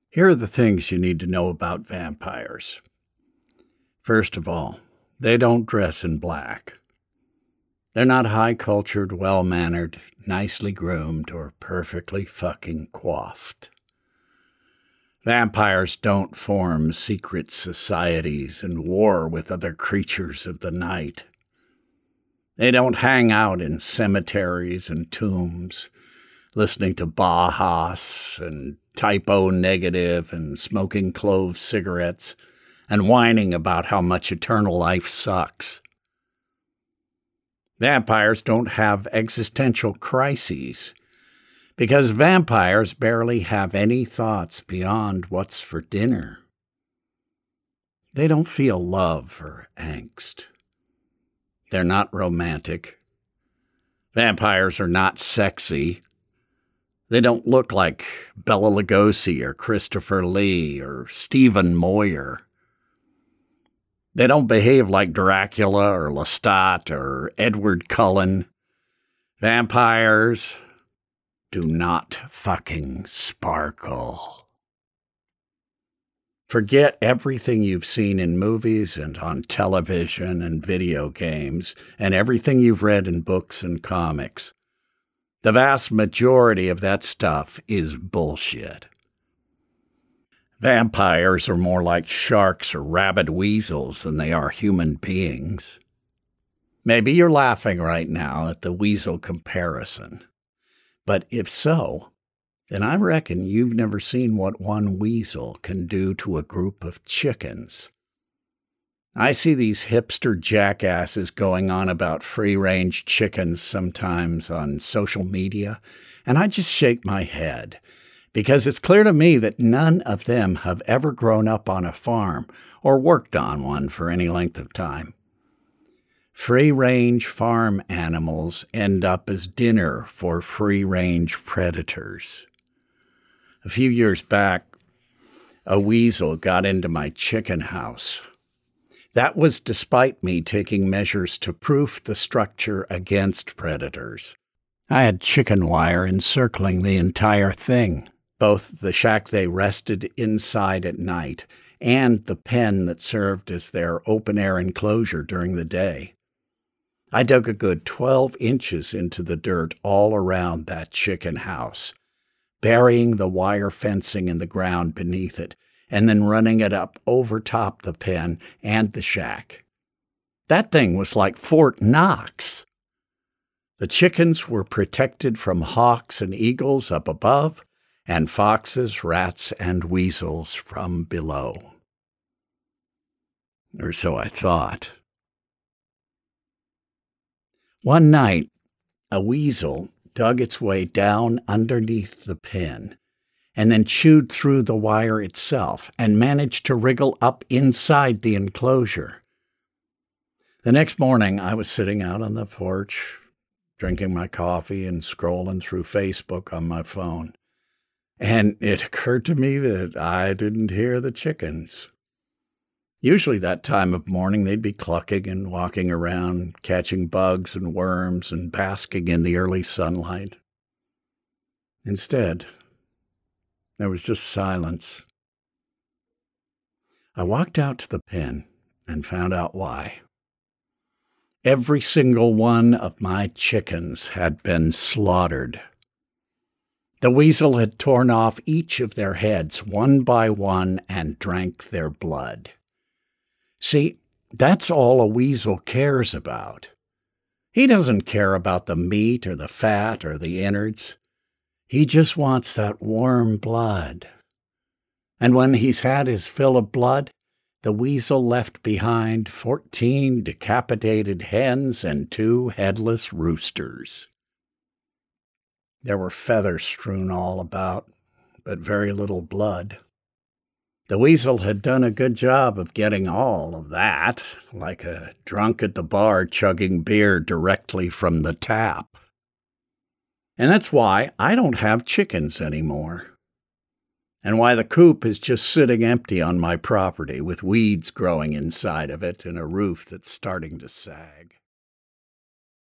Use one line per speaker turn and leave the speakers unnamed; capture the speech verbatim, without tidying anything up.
Here are the things you need to know about vampires. First of all, they don't dress in black. They're not high-cultured, well-mannered, nicely groomed, or perfectly fucking coiffed. Vampires don't form secret societies and war with other creatures of the night. They don't hang out in cemeteries and tombs, listening to Bauhaus and Type O Negative and smoking clove cigarettes and whining about how much eternal life sucks. Vampires don't have existential crises because vampires barely have any thoughts beyond what's for dinner. They don't feel love or angst. They're not romantic. Vampires are not sexy. They don't look like Bela Lugosi or Christopher Lee or Stephen Moyer. They don't behave like Dracula or Lestat or Edward Cullen. Vampires do not fucking sparkle. Forget everything you've seen in movies and on television and video games and everything you've read in books and comics. The vast majority of that stuff is bullshit. Vampires are more like sharks or rabid weasels than they are human beings. Maybe you're laughing right now at the weasel comparison. But if so, then I reckon you've never seen what one weasel can do to a group of chickens. I see these hipster jackasses going on about free-range chickens sometimes on social media, and I just shake my head, because it's clear to me that none of them have ever grown up on a farm or worked on one for any length of time. Free-range farm animals end up as dinner for free-range predators. A few years back, a weasel got into my chicken house. That was despite me taking measures to proof the structure against predators. I had chicken wire encircling the entire thing, both the shack they rested inside at night and the pen that served as their open-air enclosure during the day. I dug a good twelve inches into the dirt all around that chicken house, burying the wire fencing in the ground beneath it, and then running it up over top the pen and the shack. That thing was like Fort Knox. The chickens were protected from hawks and eagles up above, and foxes, rats, and weasels from below. Or so I thought. One night, a weasel dug its way down underneath the pen and then chewed through the wire itself and managed to wriggle up inside the enclosure. The next morning, I was sitting out on the porch, drinking my coffee and scrolling through Facebook on my phone, and it occurred to me that I didn't hear the chickens. Usually that time of morning, they'd be clucking and walking around, catching bugs and worms and basking in the early sunlight. Instead, there was just silence. I walked out to the pen and found out why. Every single one of my chickens had been slaughtered. The weasel had torn off each of their heads one by one and drank their blood. See, that's all a weasel cares about. He doesn't care about the meat or the fat or the innards. He just wants that warm blood. And when he's had his fill of blood, the weasel left behind fourteen decapitated hens and two headless roosters. There were feathers strewn all about, but very little blood. The weasel had done a good job of getting all of that, like a drunk at the bar chugging beer directly from the tap. And that's why I don't have chickens anymore. And why the coop is just sitting empty on my property with weeds growing inside of it and a roof that's starting to sag.